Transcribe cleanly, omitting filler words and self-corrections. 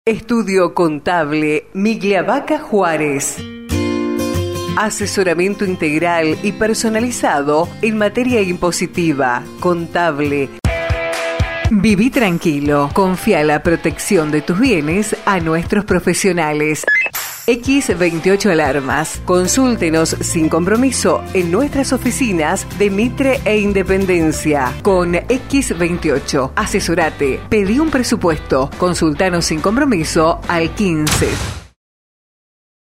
Estudio Contable Migliavaca Juárez. Asesoramiento integral y personalizado en materia impositiva, contable. Viví tranquilo, confía la protección de tus bienes a nuestros profesionales. X28 Alarmas. Consúltenos sin compromiso en nuestras oficinas de Mitre e Independencia. Con X28, asesorate, pedí un presupuesto, consultanos sin compromiso al 15